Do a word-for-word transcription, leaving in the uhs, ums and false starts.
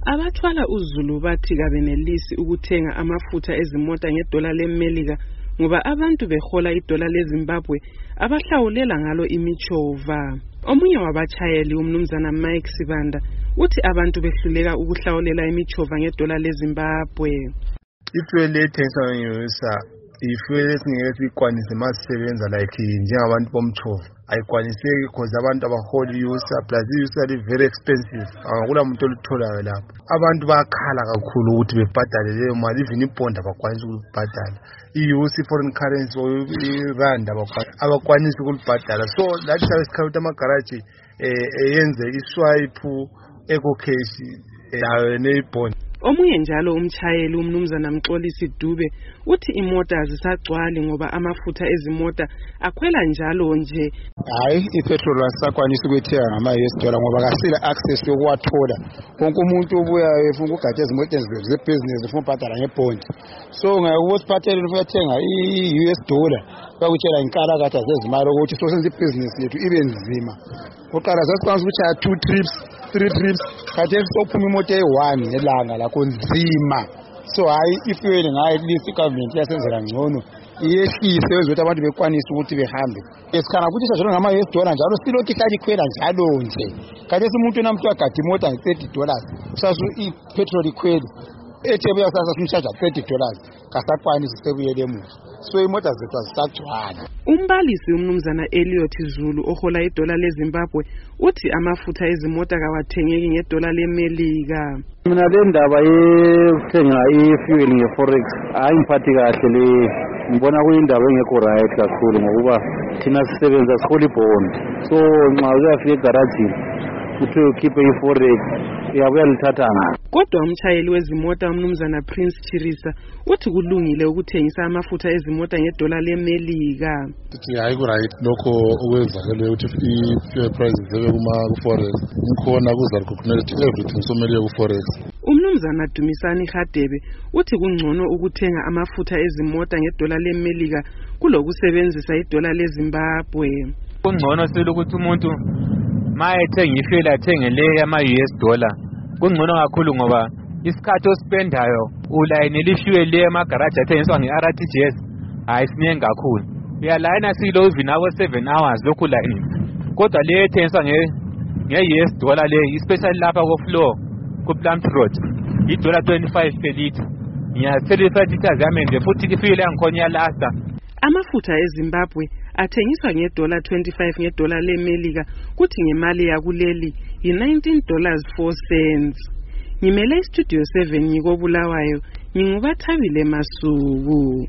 Abathwala uZulu bathi kabenelisi ukuthenga amafutha ezimota ngedola leMelika ngoba abantu behola idola leZimbabwe abahlawulela ngalo imichova. Omunye wabachayeli umnumzana Mike Sibanda uthi abantu behluleka ukuhlawulela imichova ngedola leZimbabwe. Ifuel ethengiswa ngeyosa ifuel esingeke sikwanise masisebenza like njengabantu bomchova ayikwaniseki because abantu abahola iyusa plus iyusa li very expensive akula muntu olutholayo lapho. Abantu bayakhala kakhulu ukuthi bebhadale leyo mali even ibond abakwanisi ukubhadala. Iyusa foreign currency or irand abakwanisi ukubhadala. So lathi sabe sikhathi amagaraji eyenze iswipe eco cash layo nebond. Omunye njalo umchayeli umnumzana Mxolisi Dube uthi imota azisagcwali ngoba amafutha ezimota akhwela njalo nje. Hayi ipetrol asakwanisa ukuthenga ngama-U S dollar ngoba kasile access yokuwathola. Wonke umuntu ubuya efuna ukugada ezimota zebusiness ufuna ubhadala ngebond. So ngayosiphathele ukuthenga i-U S dollar bakutshela inkalakatha zezimali ukuthi so senze ibusiness yethu ibe nzima. Uqala sasikwanisa ukuchaya two trips three trips kade sophuma imoto eyi-one nelanga lakho nzima. So hayi ifuel ngayo list government yasenzela ngcono iyehlise ukuthi abantu bekwanisa ukuthi behambe. Esikhana ukuthi sajalo ngama-U S dollar njalo silokhu ihlala ikhwela njalo nje. Kade umuntu namthu agada imota nge-thirty dollars sasu ipetrol ikhwela ethebuya sasa simshaja thirty dollars kasakwanisa sebuyele emuva. So imota zethu azisagcwala. Umbalisi umnumzana Elliot Zulu ohola idola leZimbabwe uthi amafutha ezimota kawathengeki ngedola leMelika. Mina le ndaba yethenga i-fuel nge-forex hayi ngiphathi kahle le, ngibona kuyindaba engekho right kakhulu ngokuba thina sisebenza sihola ibond. So nxa uyafika egarajini uthi ukhiphe i-forex uyabuya lithathanga. Kodwa umchayeli wezimota umnumzana Prince Chirisa uthi kulungile ukuthengisa amafutha ezimota ngedola leMelika. Sithi hayi ku right lokho okwenzakele ukuthi i-fuel prices zebe kuma-forex ngikhona kuzakukhonela everything somele ku-forex. Umnumzana Dumisani Hadebe uthi kungcono ukuthenga amafutha ezimota ngedola leMelika kulokusebenzisa idola leZimbabwe. Kungcono sele ukuthi umuntu mayethenga ifuel athenge le yama-U S dollar kungcono kakhulu ngoba isikhathi ospendayo ulayinela ifuel le emagaraji athengiswa nge-R T G S hayi sinengi kakhulu. Uyalayina silo even abo seven hours lokhu layinile. Kodwa le ethengiswa nge-U S dollar le especially lapha ko-floor ku-Plumtree Road i-dollar twenty-five per litre. Ngiyathelisa liters yami nje futhi ifuel yangikhona iyalasta. Amafutha eZimbabwe athengiswa ngedola twenty-five ngedola leMelika kuthi ngemali yakuleli yi-nineteen dollars four cents. Ngimele istudio seven ngikobulawayo, ngingubathabile Masuku.